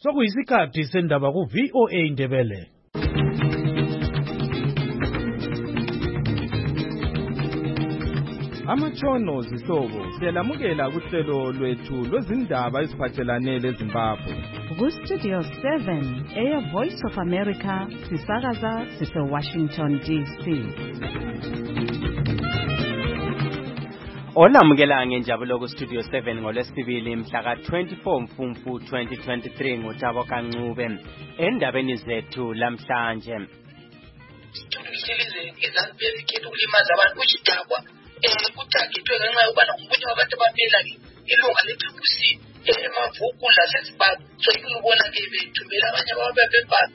Sokuyisikhathi sendaba ku VOA Indebele. Amatshono zihlobo siyalamukela kuhlelo lwethu lwezindaba eziphathelane leZimbabwe. Ku Studio 7 Air Voice of America sisakaza sise-Washington DC. Olamukela ngenjabulo ku Studio 7 ngolwesibili mhla ka-24 Mfumfu 2023 nguThabo Kancube endabeni zethu lamhlanje. Izakubezikhetha ukulimaza abantu kuyidakwa kuthagithwe ngenxa yokubana ngomunye wabantu abamela ilunga le-TCC emavuku laseZimbabwe so ikubona-ke bethumbela abanye ababebebhala.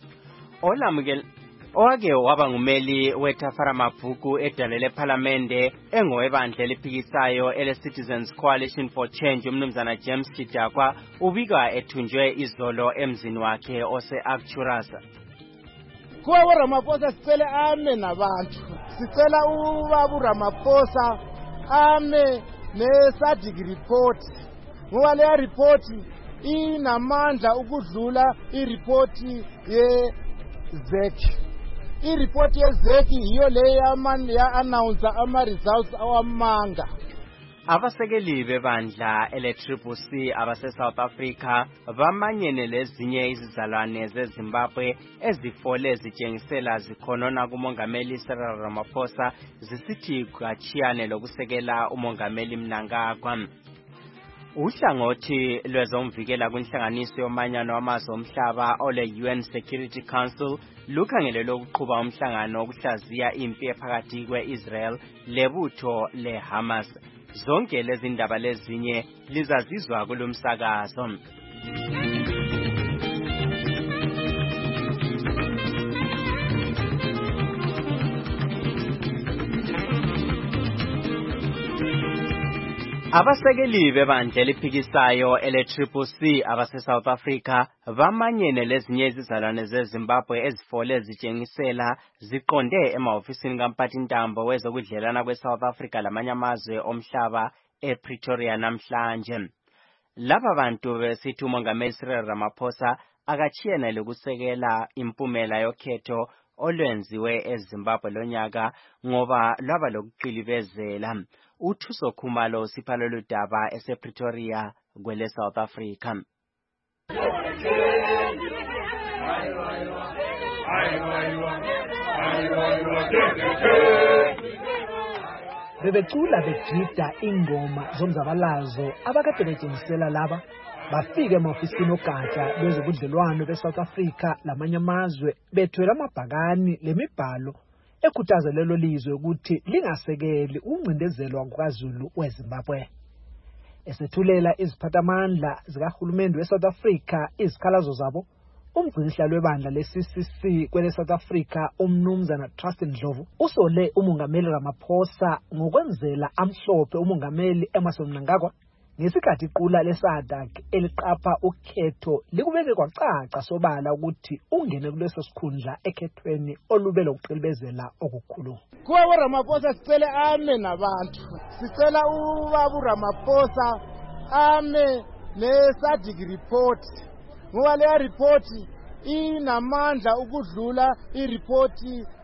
Owake waba ngumeli weTafara Mabhuku edale lephalamende engowebandla eliphikisayo ele-Citizens Coalition for Change umnumzana James Chidakwa ubika ethunjwe izolo emzini wakhe ose-Arcturus. Kuwa Ramaphosa sicela ame nabantu, sicela ubaba Ramaphosa ame ne-SADC report ngoba leya report inamandla ukudlula i-report ye-ZEC. I-report ye-ZEC yiyo le ya-announce ama-results awamanga. Abasekeli bebandla ele-CCC abase-South Africa bamanyene lezinye izizalwane zeZimbabwe ezifole zitshengisela zikhonona kumongameli Cyril Ramaphosa zisithi kachiyane lokusekela umongameli Mnangagwa. Uhlangothi lwezomvikela kwinhlanganiso yomanyano wamazwe omhlaba ole-UN Security Council lukhangelelwe ukuqhuba umhlangano wokuhlaziya impi ephakathi kwe-Israel lebutho le-Hamas. Zonke lezi ndaba lezinye lizazizwa kulomsakazo. Abasekeli bebandla eliphikisayo ele-CCC abase-South Africa bamanyene lezinye izizalwane zeZimbabwe ezifole zitshengisela ziqonde emahofisini kaMphathintambo wezokudlelana kwe-South Africa lamanye amazwe omhlaba ePretoria namhlanje. Laba bantu besithi umongameli Cyril Ramaphosa akachiyene lokusekela impumela yokhetho olwenziwe eZimbabwe lonyaka ngoba lwaba lokuqilibezela. Uthuso Khumalo siphala lodaba esePretoria kwele South Africa. Bebecula begida ingoma zomzabalazo abakade betshengisela laba bafike emahofisini ogatsha lwezobudlelwano beSouth Africa lamanye amazwe bethwele amabhakani lemibhalo ekhuthaza lelo lizwe ukuthi lingasekeli ukuncindezelwa kukaZulu weZimbabwe. Esethulela iziphathamandla zikahulumeni weSouth Africa izikhalazo zabo, umgcinisihlalo webandla le-CCC kwele South Africa umnumzana Trust Ndlovu usole umongameli Ramaphosa ngokwenzela amhlophe umongameli Emmerson Mnangagwa ngesikhathi iqula le-SADC eliqapha ukhetho likubeke kwacaca sobala ukuthi ungene kuleso sikhundla ekhethweni olube lokuqilibezela okukhulu. Kuwa Ramaphosa sicela ame nabantu, sicela ubaba Ramaphosa ame ne-SADC report ngoba leya report inamandla ukudlula i-report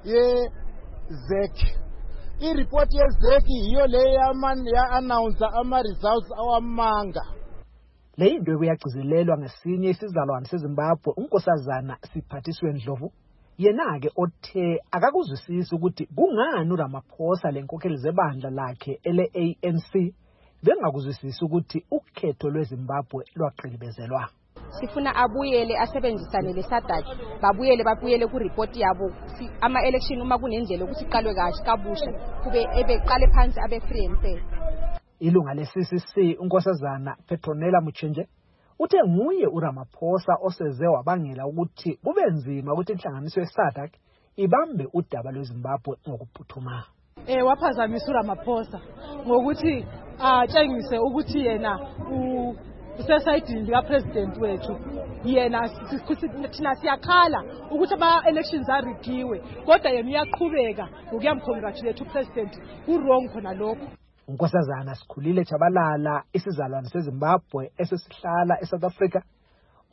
ye-ZEC. I-report ye-ZEC yiyo le ya-announce ama-results awamanga. Le into ekuyagcizelelwa ngesinye isizalwane seZimbabwe uNkosazana Siphathiswe Ndlovu yena-ke othe akakuzwisisi ukuthi kungani uRamaphosa lenkokheli zebandla lakhe ele-ANC bengakuzwisisi ukuthi ukhetho lweZimbabwe lwaqilibezelwa. Sifuna abuyele asebenzisane le-SADC babuyele ku report yabo ama-election uma kunendlela ukuthi iqalwe kahle kabusha kube ebeqale phansi abe free and fair. Ilunga le-CCC uNkosazana Petronella Muchenje uthe nguye uRamaphosa oseze wabangela ukuthi kube nzima ukuthi inhlanganiso ye-SADC ibambe udaba lweZimbabwe ngokuphuthuma. Waphazamisa uRamaphosa ngokuthi atshengise ukuthi yena usesayidini likapresident wethu yena thina siyakhala ukuthi ama-elections arigiwe kodwa yena uyaqhubeka ngokuyamcongratulate upresident ku-wrong khona lokho. Nkosazana Sikhulile Chabalala isizalwane seZimbabwe esesihlala eSouth Africa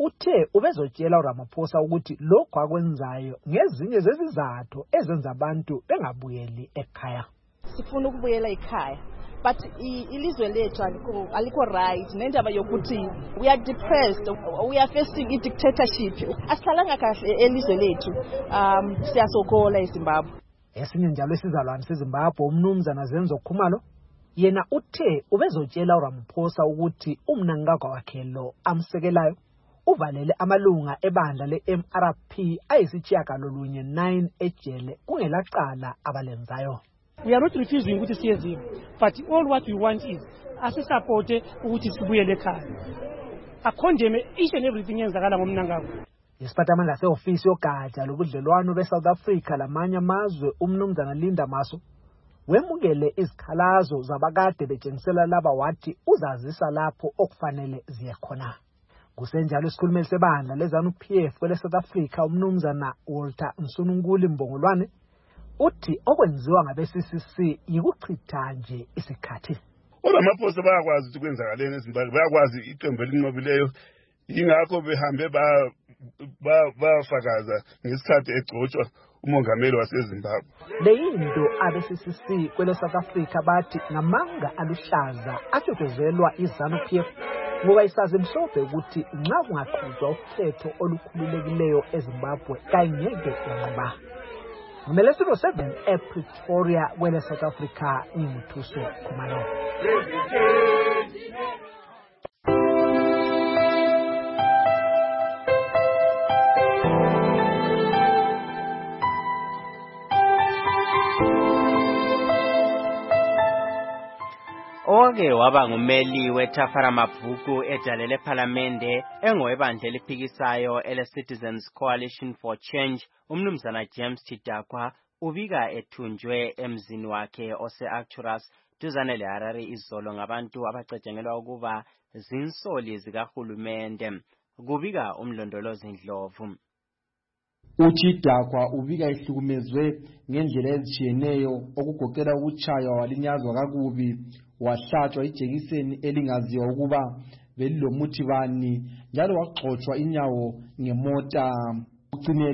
uthe ubezotshela uRamaphosa ukuthi lokho akwenzayo ngezinye zezizathu ezenza abantu bengabuyeli ekhaya. Sifuna ukubuyela ekhaya. But ilizwe lethu alikho right nendaba yokuthi we are depressed, we are facing a dictatorship. Asihlalanga kahle elizwe lethu. Siyasokola eZimbabwe. Esinye njalo isizalwane seZimbabwe umnumzana Zenzo Khumalo yena uthe ubezotshela uRamaphosa ukuthi umnankaka wakhe lo amsekelayo uvalele amalunga ebandla leMRP ayisitshiyagalolunye 9 ejele kungelacala abalenzayo. We are not refusing ukuthi siyezima, but all what we want is asisupport ukuthi sibuyele ekhaya. Akondeme each and everything yenzakala ngomnankako. Isiphathamandla seofisi yogatsha lobudlelwano beSouth Africa lamanye amazwe umnumzana Linda Maso wemukele izikhalazo zabakade betshengisela laba wathi uzazisa lapho okufanele ziye khona. Kusenjalo isikhulumeli sebandla leZANU-PF kwele South Africa umnumzana Walter Msununkuli Mbongolwane uthi okwenziwa ngabe-CCC yikuchitha nje isikhathi. uRamaphosa bayakwazi ukuthi kwenzakaleni eZimbabwe, bayakwazi iqembu elinqobileyo, ingakho behambe bafakaza ngesikhathi egcotshwa umongameli waseZimbabwe. Leyinto abe-CCC kwele South Africa bathi ngamanga aluhlaza atshotshozelwa iZANU-PF ngoba isazi mhlophe ukuthi nxa kungaqhutshwa ukhetho olukhululekileyo eZimbabwe kangeke yanqoba. Ngelesilo 7 ePretoria kwele South Africa inguthuso Khumalo. Oke waba ngumeli wetafara mabhuku ejalele parliamente engowebandla eliphikisayo ele-Citizens Coalition for Change umnumzana James Chidakwa ubika ethunjwe emzini wakhe ose-Arcturus duzane leHarare izolo ngabantu abacejengelwa ukuba zinsoli zikahulumende, kubika umlondolozi Ndlovu. uChidakwa ubika ihlukumezwe ngendlela ezitshiyeneyo okugoqela ukutshaywa walinyazwa kakubi, wahlatshwa ijekiseni elingaziwa ukuba belilomuthi bani, njalo waxoxwa inyawo ngemota. Ucine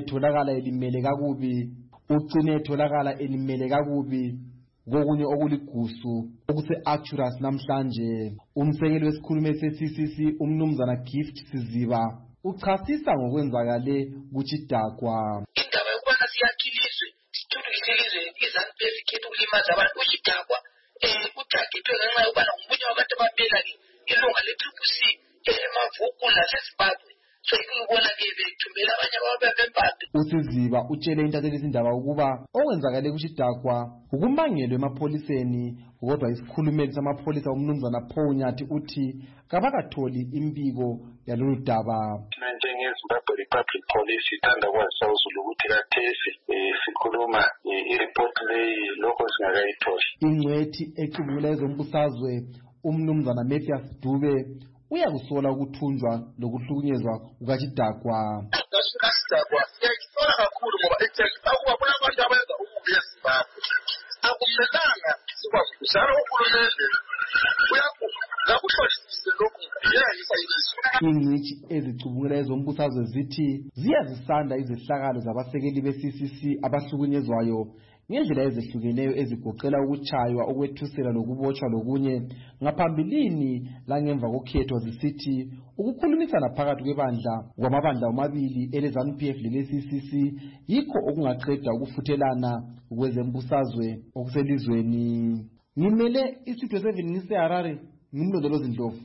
etholakala elimele kakubi kokunye okuligusu okuse-Arcturus namhlanje. Umsekeli wesikhulumeli se-CCC umnumzana Gift Siziba uchasisa ngokwenzakale kuChidakwa. Indaba yokubana siyakhilizwe sithuthukise ilizwe iZANU-PF ikhetha ukulimaza abantu uChidakwa uthagethwe ngenxa yokubana ngomunye wabantu ababela-ke ilunga le-CCC emavuku laseZimbabwe. So ikubona-ke bethumbela abanye ababebembade. uSiziba utshele intatheli izindaba ukuba okwenzakale kuChidakwa ukumangelwe emapholiseni, kodwa isikhulumeli samapholisa umnumzana Paul Nyathi uthi kabakatholi imbiko yalolu daba. NjengeZimbabwe Republic Police ithanda kwazisa uzulu ukuthi kathesi sikhuluma i-report leyi lokho singakayitholi. Ingcwethi ecubungula ezombusazwe umnumzana Mathias Dube uyakusola ukuthunjwa lokuhlukunyezwa kukaChidakwa. uChidakwa siyayisola kakhulu ngoba akuba kunabantu abenza ububi eZimbabwe. Akumelanga sikwazi ukuzala uhulumende uyakuhlolisise lokhu yeyisa ilizwe. Ingcitshi ezicubungula ezombusazwe zithi ziyazisanda izehlakalo zabasekeli be-CCC abahlukunyezwayo ngendlela ezehlukeneyo ezigoqela ukutshaywa, ukwethusela lokubotshwa lokunye ngaphambilini langemva kokhetho, zisithi ukukhulumisana phakathi kwamabandla omabili eleZANU-PF lele-CCC yikho okungaqeda ukufuthelana kwezembusazwe okuselizweni. Ngimele isitho 7 ngiseHarare, ngimlondolozi Ndlovu.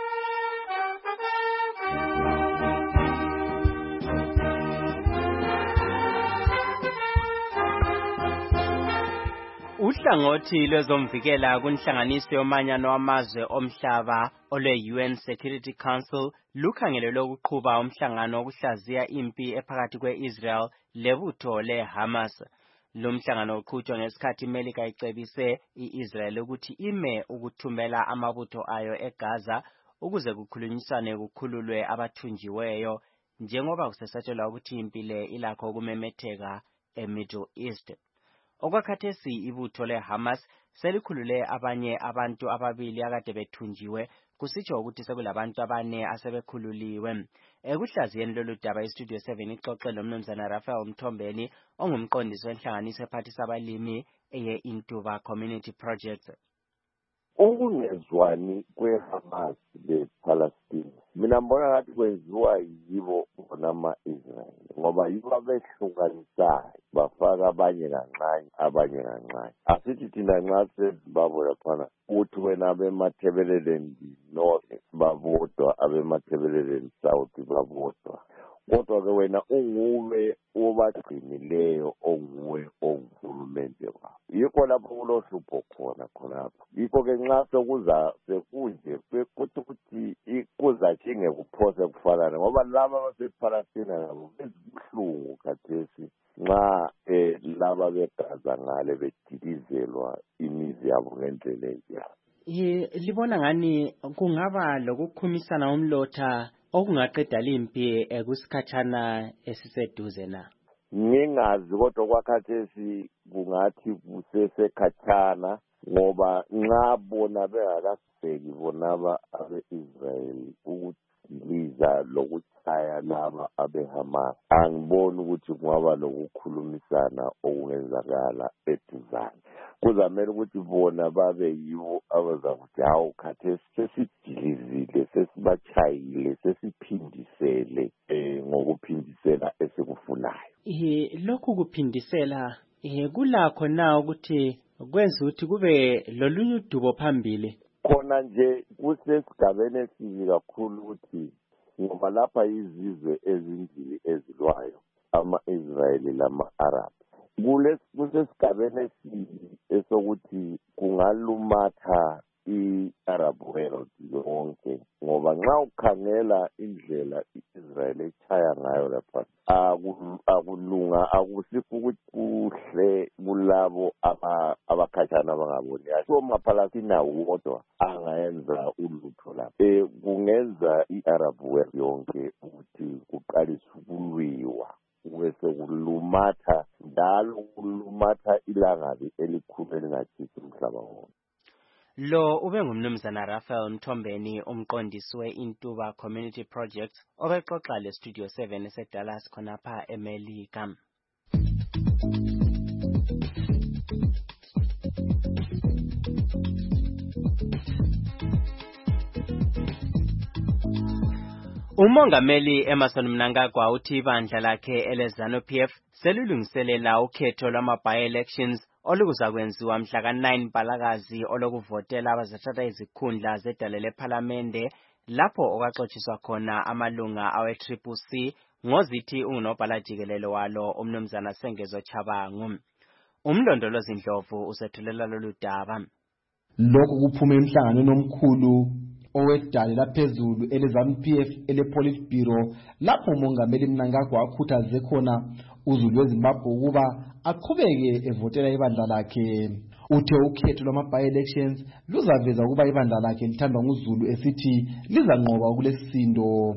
Uhlangothi lwezomvikela kunhlanganiso yomanyano wamazwe omhlaba ole-UN Security Council lukhangelelwe ukuqhuba umhlangano wokuhlaziya impi ephakathi kwe-Israel lebutho leHamas. Lo mhlangano uqhutshwa ngesikhathi iMelika icebise i-Israel ukuthi ime ukuthumela amabutho ayo eGaza ukuze kukhulunyiswane kukhululwe abathunjiweyo, njengoba kusesatshelwa ukuthi impi le ilakho ukumemetheka eMiddle East. Okwakhathesi ibutho leHamas selikhulule abanye abantu ababili akade bethunjiwe kusitsho ukuthi sekulabantu abane asebekhululiwe. Ekuhlaziyeni lolu daba iStudio 7 ixoxe lomnumzana Raphael Mthombeni ongumqondisi wenhlanganiso ephathisa abalimi ye-Intuba Community Project. Ukungezwani kwe-Hamas le-Palestine mina mbona ngathi kwenziwa yibo bona ama-Israel ngoba yibo abehlukanisayo bafaka abanye kancane asithi thina nxa sezimbabwe laphana uthi wena abemathebeleleni north babodwa abemathebeleleni south babodwa kodwa-ke wena unguwe obagcinileyo onguwe ongurhulumente wabo yikho lapho kulohlupho khonapho yikho-ke nxa sekunje kuthi ukuthi kuzatshinge kuphose kufanane ngoba laba basephalestina nabo bezibuhlungu khathesi nxa laba begaza ngale bedidizelwa imizi yabo ngendlela enjalo. Libona ngani kungaba lokukhumisana umlotha okungaqeda limpi kusikhatshana esiseduze na? Ngingazi kodwa kwakhathesi kungathi kusesekhatshana ngoba nxa bona bengakaseki bonaba abe-Israel ukudiliza lokuchaya laba abe-Hamas angiboni ukuthi kungaba lokukhulumisana okungenzakala eduzane. Kuzamele ukuthi bona babe yibo abazakuthi hawu khathesi sesidilizile sesibachayile sesiphindisele ngokuphindisela esikufunayo. Lokhu kuphindisela kulakho na ukuthi kwenza ukuthi kube lolunye udubo phambili? Khona nje kusesigabeni esibi kakhulu ukuthi ngoba lapha izizwe ezimbili ezilwayo ama-Israyeli lama-Arab kusesigabeni esibi esokuthi kungalumatha i-Arab world yonke ngoba nxa ukhangela indlela i-Israel echaya ngayo lapha akulunga akusikho ukuthi kuhle kulabo abakhatshana abangaboni so maphalestina wodwa angayenza ulutho lapha kungenza i-Arab world yonke ukuthi kuqalise ukulwiwa bese kulumatha njalo kulumatha ilangabi elikhulu elingathisi umhlaba wonke. Lo ube ngumnumzana Raphael Mthombeni umqondisi we-Intuba Community Project obexoxa leStudio 7 eseDallas khonapha eMelika. Umongameli Emmerson Mnangagwa uthi ibandla lakhe eleZANU-PF selulungiselela ukhetho lwama-by-elections olukuzakwenziwa mhla ka-9 Mpalakazi olokuvotela abazathatha izikhundla zedale lephalamende lapho okwaxotshiswa khona amalunga awe-CCC ngozithi ungunobhala jikelele walo umnumzana Sengezo Chabangu. Umlondolozi Ndlovu usethulela lolu daba. Lokhu kuphume emhlanganweni omkhulu owedale laphezulu eleZANU-PF ele-Politburo lapho umongameli Mnangagwa akhuthaze khona uZulu weZimbabwe ukuba aqhubeke evotela ibandla lakhe. Uthe ukhetho lwama-by-elections luzaveza ukuba ibandla lakhe lithandwa nguZulu esithi lizanqoba kulesisindo.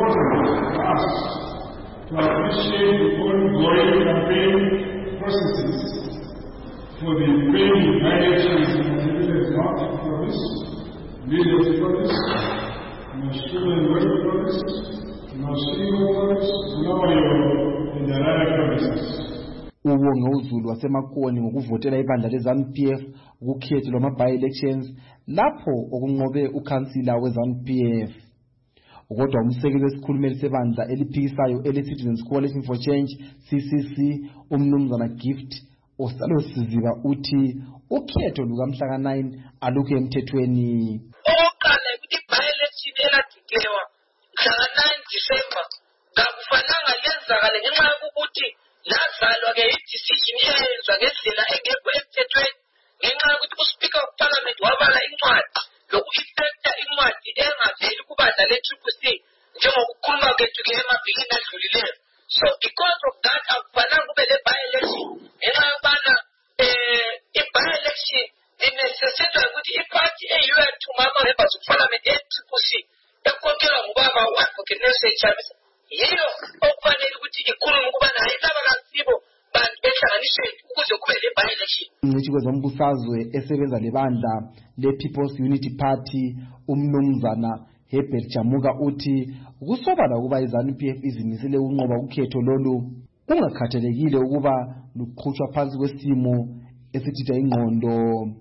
For the remaining by-elections in the North Province, Middle Province, Mashuan West Province, Mashuan Province, Bulawayo, and the Rara Provinces. Ubonge uZulu wasemakoni ngokuvotela ibandla leZANU-PF ukukhetho lwama-by-elections lapho okunqobe ukhansila weZANU-PF. Kodwa umsekeli wesikhulumeli sebandla eliphikisayo ele-Citizens Coalition for Change CCC umnumzana Gift Osalosiziba uthi ukhetho lukamhla ka-9 alukho emthethweni. Oqala ukuthi by-election eladiklewa mhla ka-9 December kakufananga lenzakale ngenxa yokuthi lazalwa-ke i-decision eyenzwa ngendlela engekho emthethweni ngenxa yokuthi uSpeaker of Parliament wabala incwadi loku-effecta incwadi engaveli kubandla le-CCC njengokukhuluma kwethu-ke emabhikini adlulileyo. So because of that akufananga kube le-by-election ngenxa yokubana i-by-election inecessitwa ukuthi iphathi eyi-2 members of Parliament e-CCC ekhokhelwa ngubaba u-Advocate Nelson Chamisa yiyo okufanele ukuthi ikhulume ukubana hayi laba kasibo bantu behlangana bahlanganiswe ukuze kube le by-election. Ingcitshi kwezombusazwe esebenza lebandla le-People's Unity Party umnumzana Herbert Jamuka uthi kusobala ukuba iZANU-PF izimisele ukunqoba ukhetho lolu kungakhathalekile ukuba luqhutshwa phansi kwesimo esithitha ingqondo.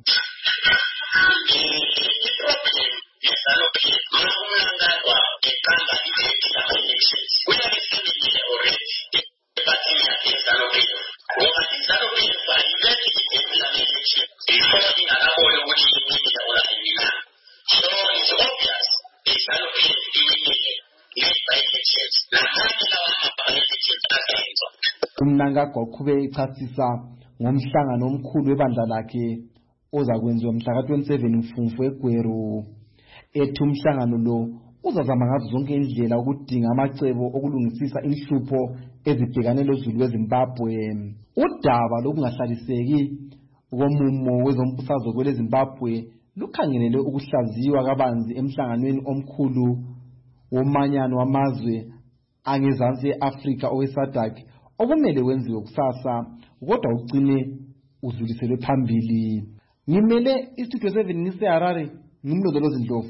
Umnangagwa uqhube echasisa ngomhlangano omkhulu webandla lakhe ozakwenziwa mhla ka-27 Mfumfu eGweru. Ethi umhlangano lo uzazama ngazo zonke indlela ukudinga amacebo okulungisisa inhlupho ezibhekane lozulu weZimbabwe. Udaba lokungahlaliseki komumo wezombusazwe kweleZimbabwe lukhangelele ukuhlaziywa kabanzi emhlanganweni omkhulu womanyano wamazwe angezansi e-Afrika oweSADC okumele wenziwe kusasa kodwa ugcine udluliselwe phambili. Ngimele istudio 7 ngiseHarare ngimlondolozi Ndlovu.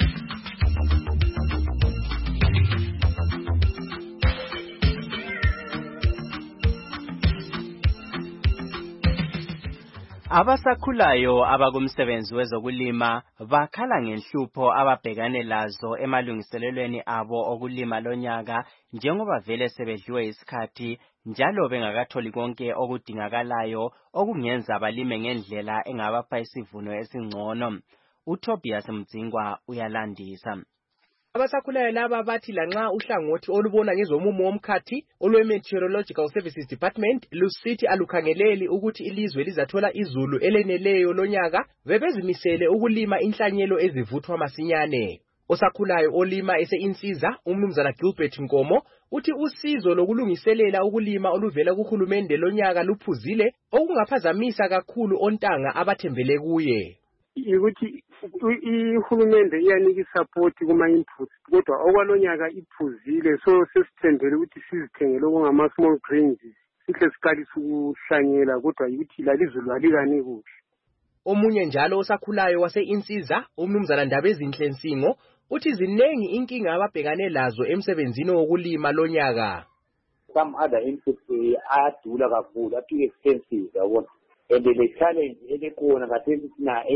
Abasakhulayo abakumsebenzi wezokulima bakhala ngenhlupho ababhekane lazo emalungiselelweni abo okulima lonyaka njengoba vele sebedliwe isikhathi njalo bengakatholi konke okudingakalayo okungenza balime ngendlela engabapha isivuno esingcono. uTobias Mdzingwa uyalandisa. Abasakhulayo laba bathi lanxa uhlangothi olubona ngezomumo womkhathi olwe-Meteorological Services Department lusithi alukhangeleli ukuthi ilizwe lizathola izulu eleneleyo lonyaka, bebezimisele ukulima inhlanyelo ezivuthwa masinyane. Osakhulayo olima ese-Insiza umnumzana Gilbert Nkomo uthi usizo lokulungiselela ukulima oluvela kuhulumende lonyaka luphuzile okungaphazamisa kakhulu ontanga abathembele kuye. Ukuthi ihulumende iyanika isupport kuma inputs kodwa okwalonyaka iphuzile, so sesithembele ukuthi sizithengele okungama small grains sihle siqalisa ukuhlanyela kodwa ukuthi lalizulu alikani kuhle. Omunye njalo osakhulayo wase-Insiza umnumzana Ndabezinhle Nsingo uthi zinengi inkinga ababhekane lazo emsebenzini wokulima lonyaka. Some other inputs ayadula kakhulu, too expensive yabona. And the challenge elikhona kathesi sina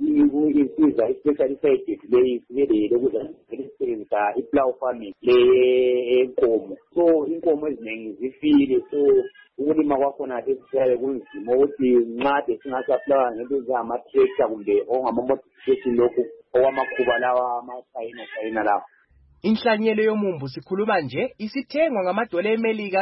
Insiza especially side le lokusebenzisa i-plow farming le enkomo. So inkomo eziningi zifile, so ukulima kwakhona sesiyaye kunzima ukuthi nxa singasaplawa ngento zama-tractor kumbe ongama-modification lokhu owamakhuba lawa ama-China lawa. Inhlanyelo yomumbu sikhuluma nje isithengwa ngamadola eMelika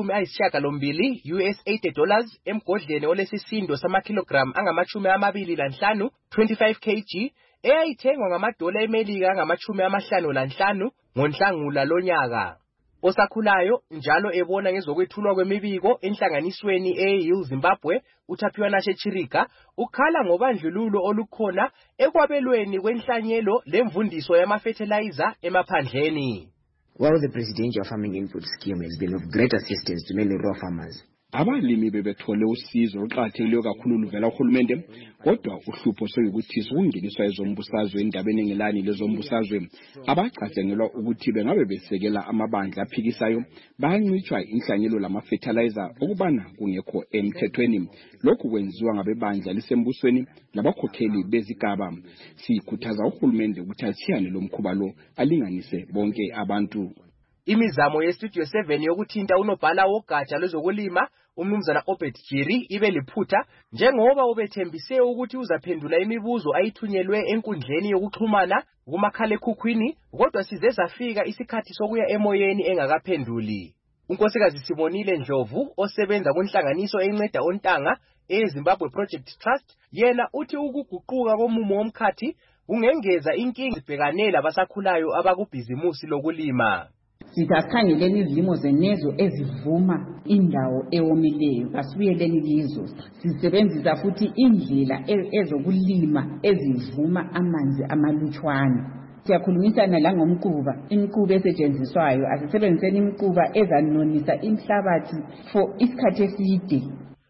angama-80 US$80 emgodleni olesisindo samakilogram angama-25 25 kg eyayithengwa ngamadola eMelika angama-55 ngoNhlangula lonyaka. Osakhulayo njalo ebona ngezokwethulwa kwemibiko enhlanganisweni eYield Zimbabwe uTapiwa Chirika ukhala ngobandlululo olukhona ekwabelweni kwenhlanyelo lemvundiso yama-fertilizer emaphandleni. While the Presidential Farming Input Scheme has been of great assistance to many raw farmers, abalimi bebethole usizo oluqhathekile kakhulu luvela kuhulumende, kodwa uhlupho soyikuthi sokungeniswa ezombusazwe endabeni engelani lezombusazwe abacatshangelwa ukuthi bengabe besekela amabandla aphikisayo bayancitshwa inhlanyelo lama-fertilizer okubana kungekho emthethweni. Lokhu kwenziwa ngabebandla lisembusweni labakhokheli bezigaba. Sikhuthaza uhulumende ukuthi achiyane lo mkhuba lo alinganise bonke abantu. Imizamo yestudio 7 yokuthinta unobhala wogatsha lwezokulima umnumzana Obed Jiri ibe liphutha njengoba ubethembise ukuthi uzaphendula imibuzo ayithunyelwe enkundleni yokuxhumana kumakhalekhukhwini, kodwa size safika isikhathi sokuya emoyeni engakaphenduli. Unkosikazi Simonile Ndlovu osebenza kunhlanganiso enceda ontanga eZimbabwe Project Trust yena uthi ukuguquka komumo womkhathi ungengeza inkinga ezibhekane labasakhulayo abakubhizimusi lokulima. Sisakhangeleni izilimo zenezwe ezivuma indawo ewomileyo, asibuyeleni kizo. Sisebenzisa futhi indlela ezokulima ezivuma amanzi amalutshwana. Siyakhulumisana la ngomquba, imquba esetshenziswayo asisebenziseni imquba ezanonisa inhlabathi for isikhathi eside.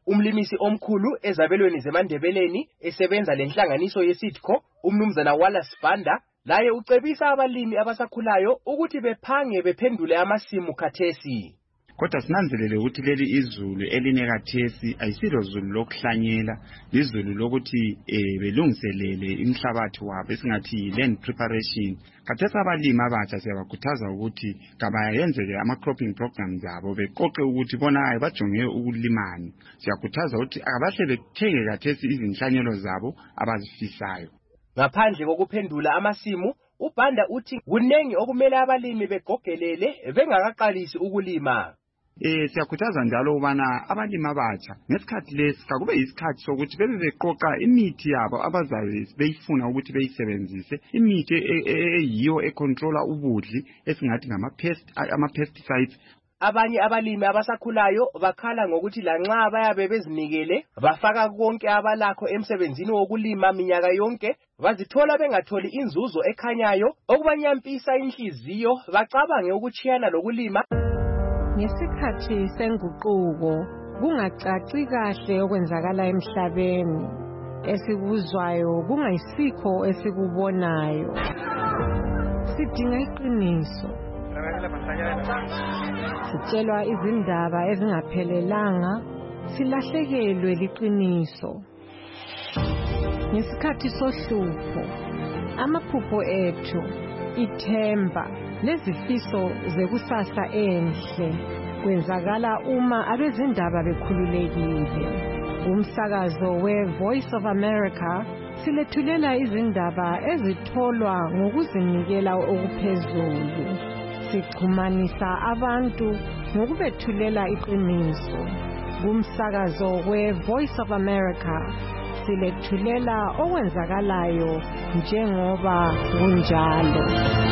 Umlimisi omkhulu ezabelweni zeMandebeleni esebenza lenhlanganiso yeSIDCO, umnumzana Wallace Banda, laye ucebisa abalimi abasakhulayo ukuthi bephange bephendule amasimu khathesi. Kodwa sinanzelele ukuthi leli izulu elinekathesi ayisilo zulu lokuhlanyela, izulu lokuthi belungiselele imhlabathi wabo esingathi land preparation. Khathesi abalimi abatsha siyabakhuthaza ukuthi kabayenzele ama-cropping programs abo beqoqe ukuthi bona bajonge ukulimani. Siyakhuthaza ukuthi abahle bethenge khathesi izinhlanyelo zabo abazifisayo. Ngaphandle kokuphendula amasimu, uBanda uthi kunengi okumele abalimi begogelele bengakaqalisi ukulima. Siyakhuthaza njalo ubana abalimi abatsha ngesikhathi lesi kakube isikhathi sokuthi bebe beqoqa imithi yabo abazabe beyifuna ukuthi beyisebenzise, imithi eyiyo econtrola ubudli esingathi ama-pesticides. Abanye abalimi abasakhulayo bakhala ngokuthi lanxa bayabe bezinikele bafaka konke abalakho emsebenzini wokulima minyaka yonke, bazithola bengatholi inzuzo ekhanyayo okubanyampisa inhliziyo, bacabange ukuchiyana lokulima. Ngesikhathi senguquko kungacaci kahle okwenzakala emhlabeni, esikuzwayo kungayisikho esikubonayo. Sidinga iqiniso. Sitshelwa izindaba ezingaphelelanga, silahlekelwe liqiniso. Ngesikhathi sohlupho, amaphupho ethu, ithemba lezifiso zekusasa enhle kwenzakala uma abezindaba bekhululekile. Umsakazo we-Voice of America silethulela izindaba ezitholwa ngokuzinikela okuphezulu. Sixhumanisa abantu ngokubethulela iqiniso. Kumsakazo we-Voice of America silethulela okwenzakalayo njengoba kunjalo.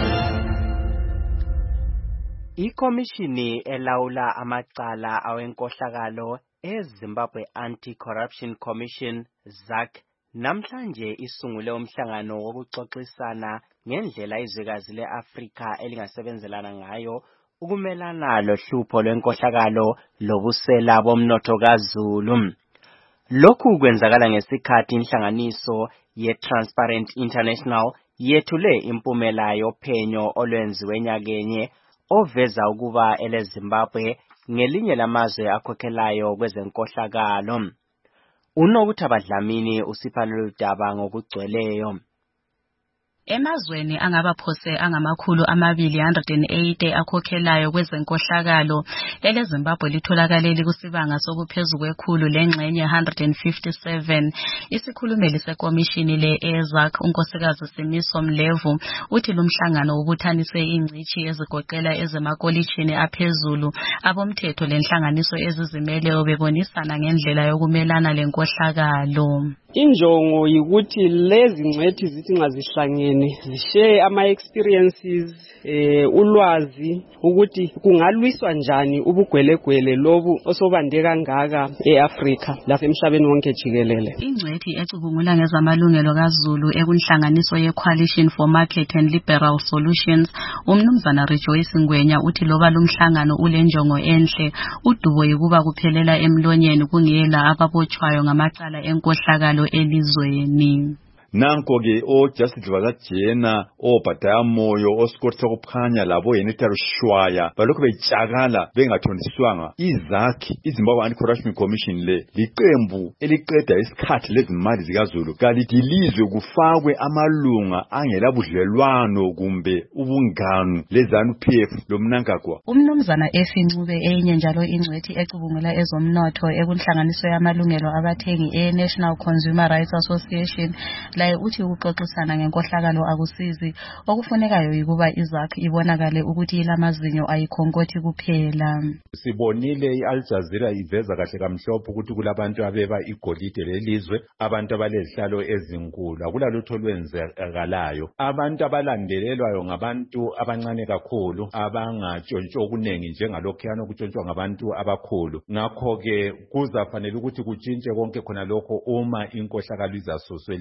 Ikomishini elawula amacala awenkohlakalo eZimbabwe Anti-Corruption Commission ZAC namhlanje isungule umhlangano wokuxoxisana ngendlela izwekazi le-Afrika elingasebenzelana ngayo ukumelana lohlupho lwenkohlakalo lobusela bomnotho kaZulu. Lokhu kwenzakala ngesikhathi inhlanganiso ye-Transparent International yethule impumela yophenyo olwenziwe nyakenye oveza ukuba eleZimbabwe ngelinye lamazwe akhokhelayo kwezenkohlakalo. Unokuthaba Dlamini usipha lolu daba ngokugcweleyo. Emazweni angabaphose angamakhulu 280 akhokhelayo kwezenkohlakalo, eleZimbabwe litholakale kusibanga sokuphezulu kwekhulu lengxenye 157. Isikhulumeli sekomishini le-EZAC unkosikazi Simiso Mlevu uthi lumhlangano ubuthanise ingcithi ezigoqela ezemakolitshini aphezulu, abomthetho lenhlanganiso ezizimeleyo bebonisana ngendlela yokumelana lenkohlakalo. Injongo yikuthi lezi ngcwethi zithi nxa zihlangene zishare ama-experiences, ulwazi ukuthi kungalwiswa njani ubugwelegwele lobu osobande kangaka e-Afrika lasemhlabeni wonke jikelele. Ingcwethi ecubungula ngezamalungelo kaZulu ekunhlanganiso ye-Coalition for Market and Liberal Solutions, umnumzana Rejoice Ngwenya uthi loba lumhlangano ulenjongo enhle, udubo yikuba kuphelela emlonyeni kungela ababotshwayo ngamacala enkohlakalo elizweni. Nanko ke ojustice bazajena obhadaya moyo osikoti sokuphanya labo yenetaro shwaya balokho bejakala bengathoniswanga. izakhi iZimbabwe Anti-Corruption Commission le liqembu eliqeda isikhathi lezimali zikaZulu kalidilizwe kufakwe amalunga angela budlelwano kumbe ubunganu leZANU-PF lomnankagwa. Umnumzana Efincube enye njalo ingcwethi ecubungula ezomnotho ekunhlanganiso yamalungelo abathengi e-National Consumer Rights Association laye uthi ukuxoxisana ngenkohlakalo akusizi, okufunekayo yikuba izakhi ibonakale ukuthi ilamazinyo ayikhonkoti kuphela. Sibonile iAl Jazeera iveza kahle kamhlophe ukuthi kulabantu abeba igolide lelizwe, abantu abalezihlalo ezinkulu, akulalutho olwenzakalayo. Abantu abalandelelwayo ngabantu abancane kakhulu abangatshontshwa okuningi njengalokhuyana okutshontshwa ngabantu abakhulu. Ngakho ke kuzafanele ukuthi kutshintshe konke khona lokho uma inkohlakalo izasuswa elizweni.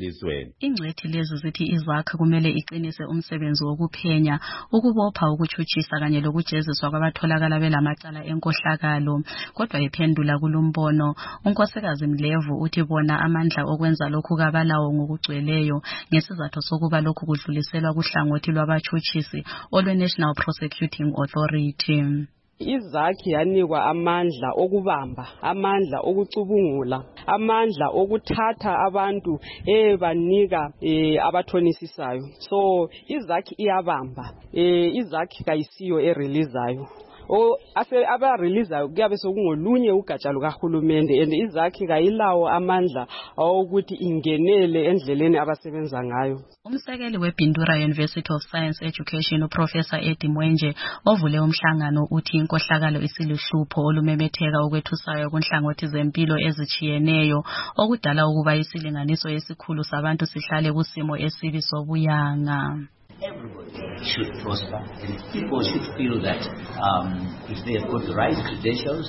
emhlabeni. Ingcwethi lezi zithi izakha kumele iqinise umsebenzi wokuphenya, ukubopha, ukutshutshisa kanye lokujeziswa kwabatholakala belamacala enkohlakalo. Kodwa iphendula kulumbono, unkosikazi Mlevu uthi bona amandla okwenza lokhu kabalawo ngokugcweleyo ngesizathu sokuba lokhu kudluliselwa kuhlangothi lwabatshutshisi olwe-National Prosecuting Authority. Izakhi yanikwa amandla okubamba, amandla okucubungula, amandla okuthatha abantu banika abathonisisayo. So izakhi iyabamba, izakhi kayisiyo ereleasayo. Aba-releasayo kuyabe sokungolunye ugatsha lukahulumende, and izakhi kayilawo amandla ukuthi ingenele endleleni abasebenza ngayo. Umsekeli weBindura University of Science Education uProfessor Eddie Mwenje ovule umhlangano uthi inkohlakalo isiluhlupho olumemetheka okwethusayo kunhlangothi zempilo ezichiyeneyo okudala ukuba isilinganiso esikhulu sabantu sihlale kusimo esibi sobuyanga. Everybody should prosper, and people should feel that if they have got the right credentials,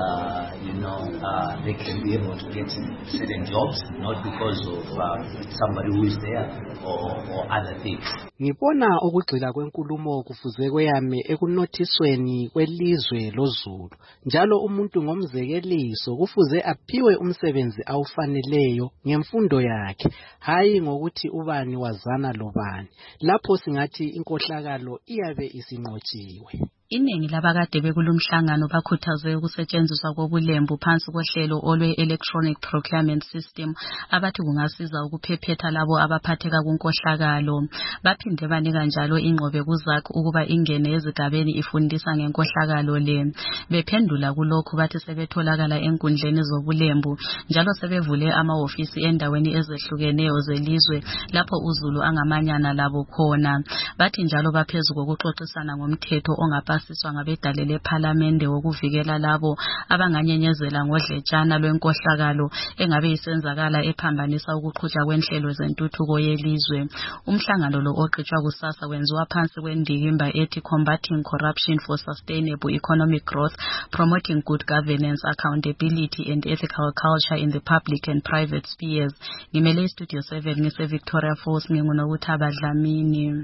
they can be able to get certain jobs, not because of somebody who is there or other things. Ngibona ukugxila kwenkulumo kufuze kweyame ekunothisweni kwelizwe lozulu. Njalo umuntu ngomzekeliso kufuze aphiwe umsebenzi awufaneleyo ngemfundo yakhe, hayi ngokuthi ubani wazana lobani. Lapho singathi inkohlakalo iyabe isinqotshiwe. Iningi labakade bekulumhlangano bakhuthaze ukusetshenziswa kobulembu phansi kohlelo olwe-electronic procurement system abathi kungasiza ukuphephetha labo abaphatheka kunkohlakalo. Baphinde banika njalo ingqobe kuzakho ukuba ingene ezigabeni ifundisa ngenkohlakalo le. Bephendula kulokhu bathi sebetholakala enkundleni zobulembu njalo sebevule amahofisi endaweni ezehlukeneyo zelizwe lapho uzulu angamanyana labo khona. Bathi njalo baphezulu kokuxoxisana ngomthetho ongapha siswa ngabedale lePhalamende wokuvikela labo abanganyenyezela ngodletshana lwenkohlakalo engabe isenzakala ephambanisa ukuqhutshwa kwenhlelo zentuthuko yelizwe. Umhlangano lo oqhutshwa kusasa wenziwa phansi kwendikimba ethi Combating Corruption for Sustainable Economic Growth, Promoting Good Governance, Accountability and Ethical Culture in the Public and Private Spheres. Ngimele Studio 7 ngise Victoria Falls ngingunokuthaba Dlamini.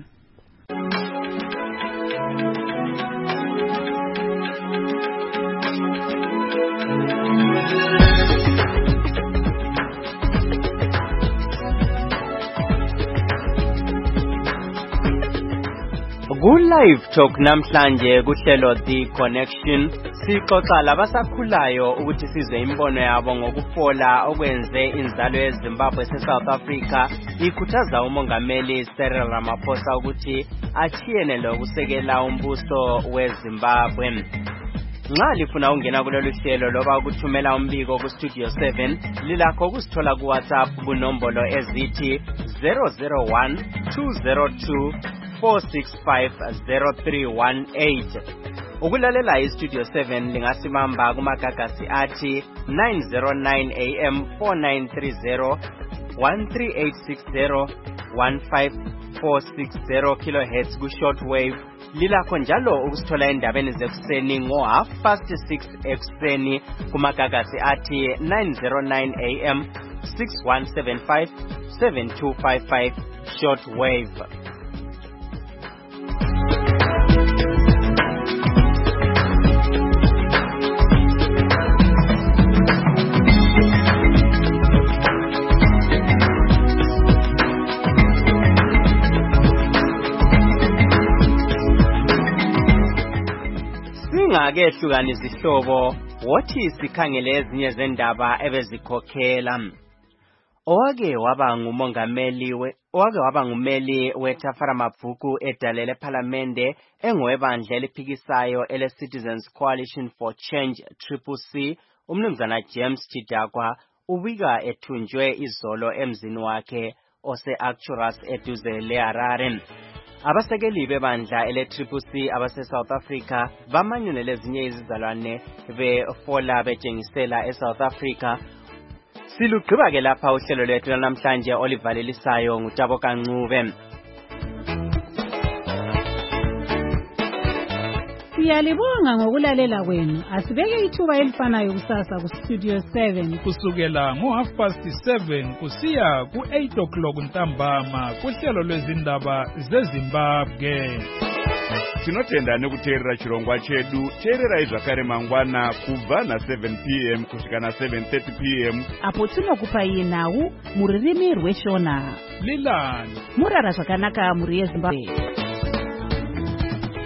Ku-Live Talk namhlanje kuhlelo The Connection sixoxa labasakhulayo ukuthi sizwe imbono yabo ngokufola okwenze inzalo yeZimbabwe se-South Africa ikhuthaza umongameli Cyril Ramaphosa ukuthi achiyene lokusekela umbuso weZimbabwe. Nxa lifuna ungena kulolu hlelo loba ukuthumela umbiko ku Studio 7 lilakho kusithola ku WhatsApp kunombolo ezithi 001 202 4650318. Ukulalela iStudio 7 lingasimamba kumagagasi athi 909 AM 4930 13860 15460 kHz ku shortwave. Lilakho njalo ukusithola endabeni zekuseni ngo6:30 ekuseni kumagagasi athi 909 AM 6175 7255 shortwave. Singakehlukana izihlobo wothi sikhangele ezinye zendaba ebezikhokhela. Owake waba ngumeli weTafara Mabvuku edale lePhalamende engowebandla eliphikisayo ele-Citizens Coalition for Change CCC, umnumzana James Chidakwa ubika ethunjwe izolo emzini wakhe ose-Arcturus eduze leHarare. Abasekeli bebandla ele-CCC abase-South Africa bamanyene lezinye izizalwane befola betshengisela eSouth Africa. Silugqiba ke lapha uhlelo lwethu namhlanje olivalelisayo ngutabo Kancube. Siyalibonga ngokulalela kwenu. Asibeke ithuba elifanayo kusasa ku Studio 7 kusukela ngo7:30 kusiya ku8 o'clock ntambama kuhlelo lwezindaba zeZimbabwe. Tinotenda kuteerera chirongwa chedu. Teererai zvakare mangwana kubva na7 p.m. kusvika na7:30 p.m. apo tinokupai nhau muririmi rweshona. Lilani murara zvakanaka muri yeZimbabwe.